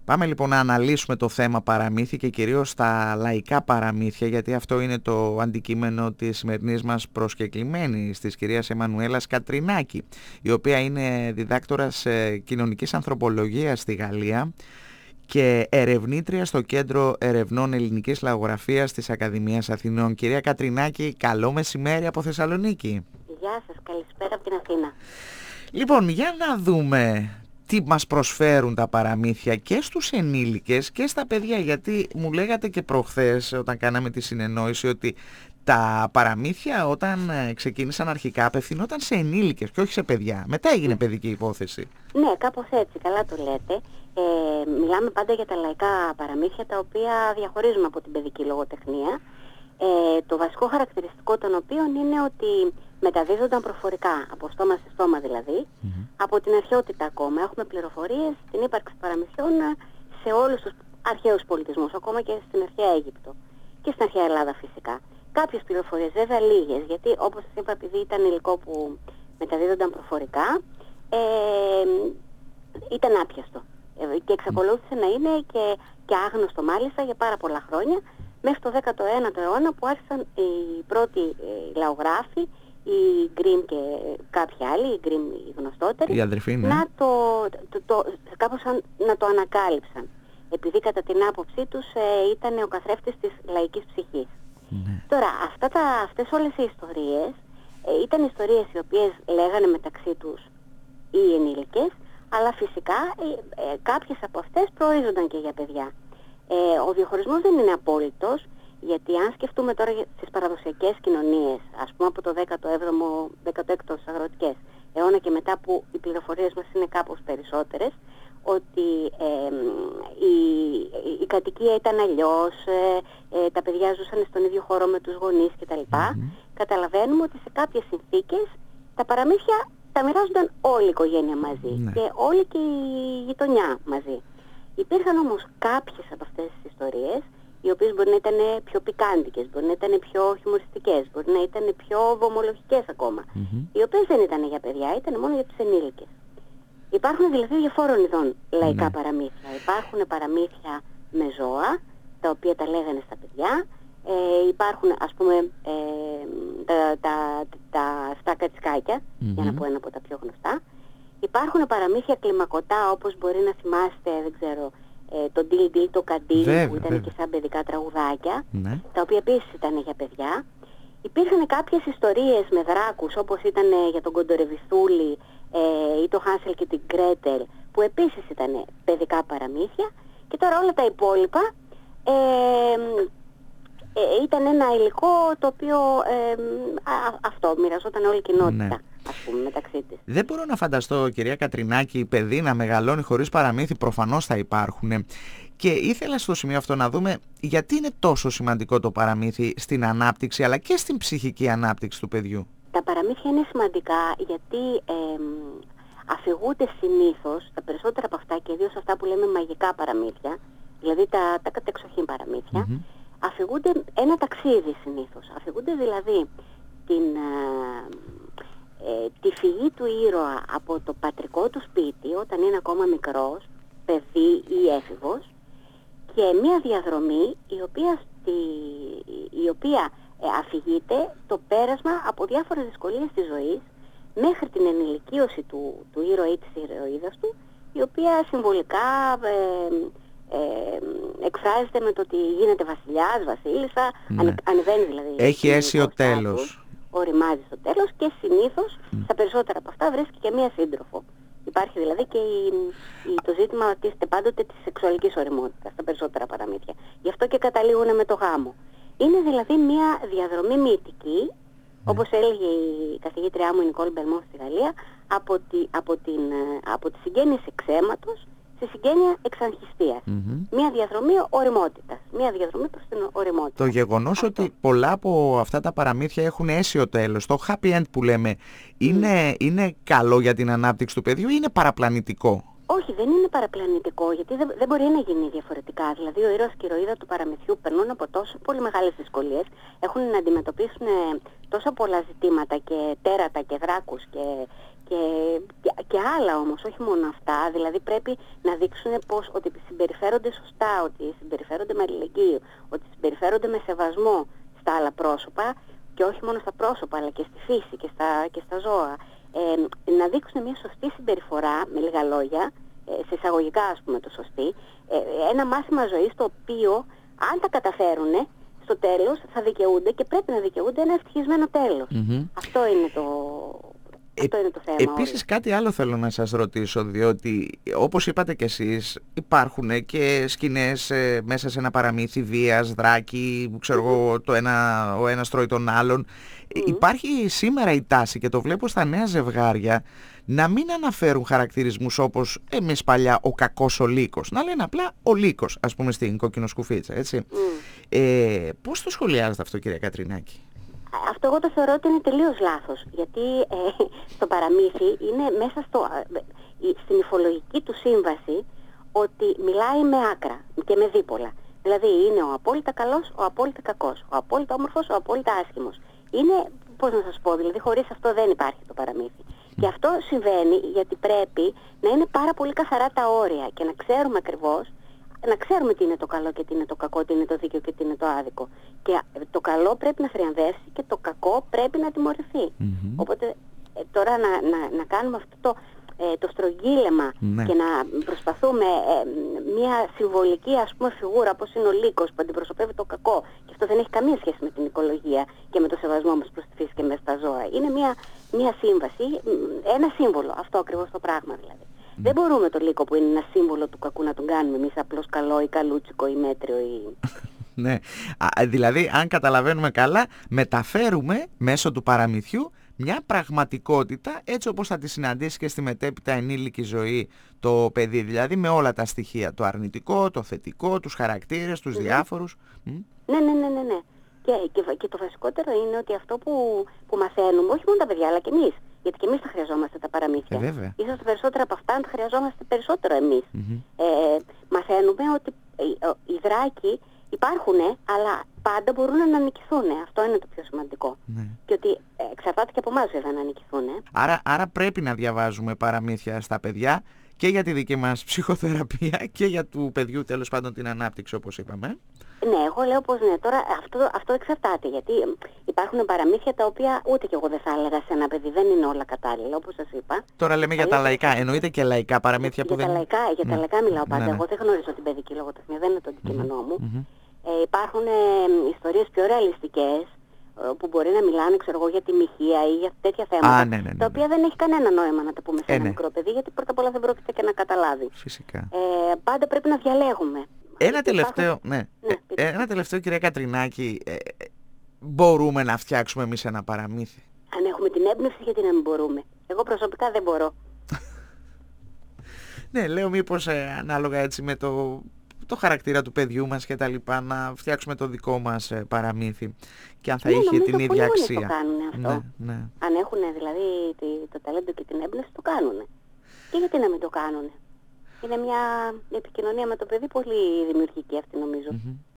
Πάμε λοιπόν να αναλύσουμε το θέμα παραμύθι και κυρίως τα λαϊκά παραμύθια, γιατί αυτό είναι το αντικείμενο της σημερινής μας προσκεκλημένης, της κυρίας Εμμανουέλας Κατρινάκη, η οποία είναι διδάκτορας κοινωνικής ανθρωπολογίας στη Γαλλία και ερευνήτρια στο Κέντρο Ερευνών Ελληνικής Λαογραφίας της Ακαδημίας Αθηνών. Κυρία Κατρινάκη, καλό μεσημέρι από Θεσσαλονίκη. Γεια σας, καλησπέρα από την Αθήνα. Λοιπόν, για να δούμε τι μας προσφέρουν τα παραμύθια και στους ενήλικες και στα παιδιά, γιατί μου λέγατε και προχθές όταν κάναμε τη συνεννόηση ότι τα παραμύθια όταν ξεκίνησαν αρχικά απευθυνόταν σε ενήλικες και όχι σε παιδιά. Μετά έγινε παιδική υπόθεση. Ναι, κάπως έτσι, καλά το λέτε. Μιλάμε πάντα για τα λαϊκά παραμύθια, τα οποία διαχωρίζουμε από την παιδική λογοτεχνία. Το βασικό χαρακτηριστικό των οποίων είναι ότι μεταδίδονταν προφορικά, από στόμα σε στόμα δηλαδή, από την αρχαιότητα ακόμα. Έχουμε πληροφορίες στην ύπαρξη παραμυθιών σε όλους τους αρχαίους πολιτισμούς, ακόμα και στην αρχαία Αίγυπτο και στην αρχαία Ελλάδα φυσικά. Κάποιες πληροφορίες, βέβαια λίγες, γιατί όπως σας είπα, επειδή ήταν υλικό που μεταδίδονταν προφορικά, ήταν άπιαστο και εξακολούθησε να είναι και άγνωστο μάλιστα για πάρα πολλά χρόνια, μέχρι το 19ο αιώνα που άρχισαν οι πρώτοι λαογράφοι, οι Γκριμ και κάποιοι άλλοι, οι Γκριμ οι γνωστότεροι, οι αδερφοί, ναι, κάπως να το ανακάλυψαν. Επειδή κατά την άποψή τους ήταν ο καθρέφτης της λαϊκής ψυχής. Ναι. Τώρα, αυτές όλες οι ιστορίες ήταν ιστορίες οι οποίες λέγανε μεταξύ τους οι ενήλικες, αλλά φυσικά κάποιες από αυτές προορίζονταν και για παιδιά. Ο διαχωρισμός δεν είναι απόλυτος, γιατί αν σκεφτούμε τώρα στις παραδοσιακές κοινωνίες, ας πούμε από το 17ο, 16ο αγροτικές αιώνα και μετά, που οι πληροφορίες μας είναι κάπως περισσότερες, ότι η κατοικία ήταν αλλιώς, τα παιδιά ζούσαν στον ίδιο χώρο με τους γονείς κτλ. Καταλαβαίνουμε ότι σε κάποιες συνθήκες τα παραμύθια τα μοιράζονταν όλη η οικογένεια μαζί, και όλη και η γειτονιά μαζί. Υπήρχαν όμως κάποιες από αυτές τις ιστορίες, οι οποίες μπορεί να ήταν πιο πικάντικες, μπορεί να ήταν πιο χιουμοριστικές, μπορεί να ήταν πιο βομολογικές ακόμα, οι οποίες δεν ήταν για παιδιά, ήταν μόνο για τους ενήλικες. Υπάρχουν δηλαδή διαφόρων ειδών λαϊκά παραμύθια. Υπάρχουν παραμύθια με ζώα, τα οποία τα λέγανε στα παιδιά. Υπάρχουν, ας πούμε, τα 7 κατσικάκια, για να πω ένα από τα πιο γνωστά. Υπάρχουν παραμύθια κλιμακωτά, όπως μπορεί να θυμάστε, δεν ξέρω, το Ντιλ Ντιλ το Καντήλ, που ήταν και σαν παιδικά τραγουδάκια, τα οποία επίσης ήταν για παιδιά. Υπήρχαν κάποιες ιστορίες με δράκους, όπως ήταν για τον Κοντορεβιθούλη ή το Χάνσελ και την Γκρέτελ, που επίσης ήταν παιδικά παραμύθια. Και τώρα όλα τα υπόλοιπα ήταν ένα υλικό το οποίο αυτό μοιραζόταν όλη η κοινότητα, ας πούμε, μεταξύ της. Δεν μπορώ να φανταστώ, κυρία Κατρινάκη, παιδί να μεγαλώνει χωρίς παραμύθι. Προφανώς θα υπάρχουν. Και ήθελα στο σημείο αυτό να δούμε γιατί είναι τόσο σημαντικό το παραμύθι στην ανάπτυξη αλλά και στην ψυχική ανάπτυξη του παιδιού. Τα παραμύθια είναι σημαντικά γιατί αφηγούνται συνήθως, τα περισσότερα από αυτά, και ιδίως αυτά που λέμε μαγικά παραμύθια, δηλαδή τα κατεξοχήν παραμύθια, αφηγούνται ένα ταξίδι συνήθως. Αφηγούνται δηλαδή τη φυγή του ήρωα από το πατρικό του σπίτι όταν είναι ακόμα μικρός, παιδί ή έφηβος, και μια διαδρομή η οποία αφηγείται το πέρασμα από διάφορες δυσκολίες της ζωής μέχρι την ενηλικίωση του ήρωα ή της ηρωίδας του, η οποία συμβολικά εκφράζεται με το ότι γίνεται βασιλιάς, βασίλισσα, ανεβαίνει δηλαδή. Έχει αίσιο τέλος. Οριμάζει στο τέλος και συνήθως στα περισσότερα από αυτά βρίσκει και μία σύντροφο. Υπάρχει δηλαδή και το ζήτημα πάντοτε της σεξουαλικής οριμότητας στα περισσότερα παραμύθια. Γι' αυτό και καταλήγουν με το γάμο. Είναι δηλαδή μια διαδρομή μυητική, όπως έλεγε η καθηγήτριά μου η Νικόλ Μπερμόν στη Γαλλία, από τη συγγένεια εξαίματος στη συγγένεια εξανχιστίας. Μια διαδρομή οριμότητας. Μια διαδρομή προς την οριμότητα. Το γεγονός ότι πολλά από αυτά τα παραμύθια έχουν αίσιο τέλος, το happy end που λέμε, είναι καλό για την ανάπτυξη του παιδιού ή είναι παραπλανητικό? Όχι, δεν είναι παραπλανητικό, γιατί δεν μπορεί να γίνει διαφορετικά. Δηλαδή, ο ήρωας και η ηρωίδα του παραμυθιού περνούν από τόσο πολύ μεγάλες δυσκολίες, έχουν να αντιμετωπίσουν τόσα πολλά ζητήματα και τέρατα και δράκους Και άλλα όμως, όχι μόνο αυτά. Δηλαδή πρέπει να δείξουν ότι συμπεριφέρονται σωστά, ότι συμπεριφέρονται με αλληλεγγύη, ότι συμπεριφέρονται με σεβασμό στα άλλα πρόσωπα και όχι μόνο στα πρόσωπα αλλά και στη φύση και στα ζώα. Να δείξουν μια σωστή συμπεριφορά, με λίγα λόγια, σε εισαγωγικά ας πούμε το σωστή, ένα μάθημα ζωής το οποίο αν τα καταφέρουν στο τέλος θα δικαιούνται και πρέπει να δικαιούνται ένα ευτυχισμένο τέλος. Αυτό είναι το θέμα. Επίσης κάτι άλλο θέλω να σας ρωτήσω, διότι όπως είπατε κι εσείς υπάρχουν και σκηνές μέσα σε ένα παραμύθι βίας, δράκη, ξέρω εγώ, ο ένας τρώει τον άλλον. Υπάρχει σήμερα η τάση και το βλέπω στα νέα ζευγάρια να μην αναφέρουν χαρακτηρισμούς όπως εμείς παλιά ο κακός ο λύκος, να λένε απλά ο λύκος, ας πούμε στην κοκκινοσκουφίτσα, έτσι. Πώς το σχολιάζετε αυτό, κυρία Κατρινάκη? Αυτό εγώ το θεωρώ ότι είναι τελείως λάθος, γιατί στο παραμύθι είναι μέσα στην υφολογική του σύμβαση ότι μιλάει με άκρα και με δίπολα. Δηλαδή είναι ο απόλυτα καλός, ο απόλυτα κακός, ο απόλυτα όμορφος, ο απόλυτα άσχημος. Είναι, πώς να σας πω, δηλαδή χωρίς αυτό δεν υπάρχει το παραμύθι. Και αυτό συμβαίνει γιατί πρέπει να είναι πάρα πολύ καθαρά τα όρια και να ξέρουμε ακριβώς, να ξέρουμε τι είναι το καλό και τι είναι το κακό, τι είναι το δίκαιο και τι είναι το άδικο. Και το καλό πρέπει να θριαμβεύσει και το κακό πρέπει να τιμωρηθεί. Οπότε τώρα να κάνουμε αυτό το στρογγύλεμα και να προσπαθούμε μια συμβολική ας πούμε φιγούρα όπως είναι ο λύκος που αντιπροσωπεύει το κακό, και αυτό δεν έχει καμία σχέση με την οικολογία και με το σεβασμό μας προς τη φύση και μέσα στα ζώα. Είναι μια σύμβαση, ένα σύμβολο, αυτό ακριβώς το πράγμα δηλαδή. Δεν μπορούμε το λύκο που είναι ένα σύμβολο του κακού να τον κάνουμε εμείς απλώς καλό ή καλούτσικο ή μέτριο ή... Ναι, δηλαδή αν καταλαβαίνουμε καλά, μεταφέρουμε μέσω του παραμυθιού μια πραγματικότητα έτσι όπως θα τη συναντήσει και στη μετέπειτα ενήλικη ζωή το παιδί, δηλαδή με όλα τα στοιχεία, το αρνητικό, το θετικό, τους χαρακτήρες, τους διάφορους. Ναι. Και το βασικότερο είναι ότι αυτό που μαθαίνουμε, όχι μόνο τα παιδιά αλλά και εμείς, γιατί και εμείς τα χρειαζόμαστε τα παραμύθια. Ίσως τα περισσότερα από αυτά τα χρειαζόμαστε περισσότερο εμείς. Μαθαίνουμε ότι οι δράκοι υπάρχουν, αλλά πάντα μπορούν να νικηθούν. Αυτό είναι το πιο σημαντικό. Και ότι εξαρτάται και από εμάς βέβαια να νικηθούν. Άρα πρέπει να διαβάζουμε παραμύθια στα παιδιά και για τη δική μας ψυχοθεραπεία και για του παιδιού τέλος πάντων την ανάπτυξη όπως είπαμε. Ναι, εγώ λέω πως ναι. Τώρα αυτό εξαρτάται, γιατί υπάρχουν παραμύθια τα οποία ούτε κι εγώ δεν θα έλεγα σε ένα παιδί, δεν είναι όλα κατάλληλα, όπως σας είπα. Τώρα λέμε για τα λαϊκά, εννοείται και λαϊκά παραμύθια που δεν... Για τα λαϊκά μιλάω πάντα. Εγώ δεν γνωρίζω την παιδική λογοτεχνία, δεν είναι το αντικείμενό μου. Υπάρχουν ιστορίες πιο ρεαλιστικές που μπορεί να μιλάνε, ξέρω εγώ, για τη μοιχεία ή για τέτοια θέματα, τα οποία δεν έχει κανένα νόημα να τα πούμε σε ένα μικρό παιδί, γιατί πρώτα απ' όλα δεν πρόκειται και να καταλάβει. Φυσικά. Πάντα πρέπει να διαλέγουμε. Ένα τελευταίο, κυρία Κατρινάκη, μπορούμε να φτιάξουμε εμείς ένα παραμύθι? Αν έχουμε την έμπνευση, γιατί να μην μπορούμε? Εγώ προσωπικά δεν μπορώ. Ναι, λέω μήπως ανάλογα έτσι με το χαρακτήρα του παιδιού μας και τα λοιπά, να φτιάξουμε το δικό μας παραμύθι και αν θα είχε την ίδια αξία. Το κάνουν αυτό. Ναι. Αν έχουν δηλαδή το ταλέντο και την έμπνευση, το κάνουν. Και γιατί να μην το κάνουν? Είναι μια επικοινωνία με το παιδί πολύ δημιουργική αυτή νομίζω.